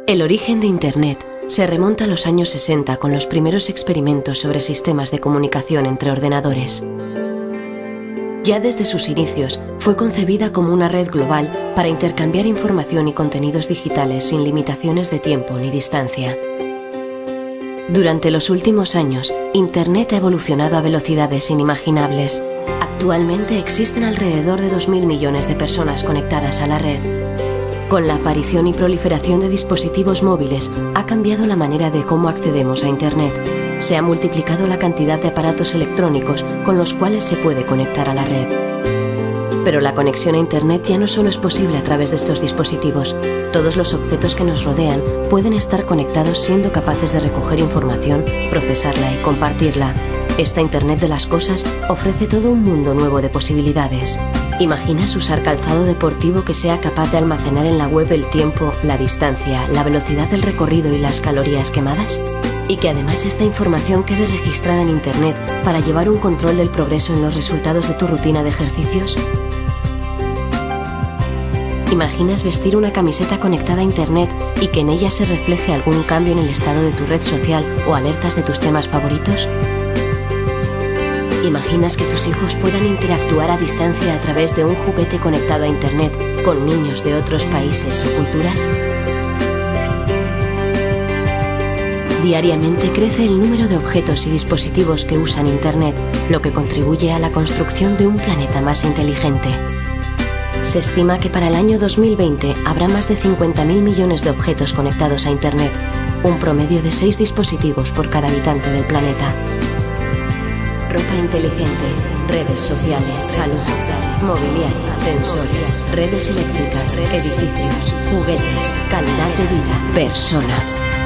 El origen de Internet se remonta a los años 60 con los primeros experimentos sobre sistemas de comunicación entre ordenadores. Ya desde sus inicios fue concebida como una red global para intercambiar información y contenidos digitales sin limitaciones de tiempo ni distancia. Durante los últimos años, Internet ha evolucionado a velocidades inimaginables. Actualmente existen alrededor de 2.000 millones de personas conectadas a la red. Con la aparición y proliferación de dispositivos móviles, ha cambiado la manera de cómo accedemos a Internet. Se ha multiplicado la cantidad de aparatos electrónicos con los cuales se puede conectar a la red. Pero la conexión a Internet ya no solo es posible a través de estos dispositivos. Todos los objetos que nos rodean pueden estar conectados siendo capaces de recoger información, procesarla y compartirla. Esta Internet de las cosas ofrece todo un mundo nuevo de posibilidades. ¿Imaginas usar calzado deportivo que sea capaz de almacenar en la web el tiempo, la distancia, la velocidad del recorrido y las calorías quemadas? Y que además esta información quede registrada en Internet para llevar un control del progreso en los resultados de tu rutina de ejercicios. ¿Imaginas vestir una camiseta conectada a Internet y que en ella se refleje algún cambio en el estado de tu red social o alertas de tus temas favoritos? ¿Imaginas que tus hijos puedan interactuar a distancia a través de un juguete conectado a Internet con niños de otros países o culturas? Diariamente crece el número de objetos y dispositivos que usan Internet, lo que contribuye a la construcción de un planeta más inteligente. Se estima que para el año 2020 habrá más de 50.000 millones de objetos conectados a Internet, un promedio de 6 dispositivos por cada habitante del planeta. Ropa inteligente, redes sociales, salud, mobiliario, sensores, redes eléctricas, edificios, juguetes, calidad de vida, personas.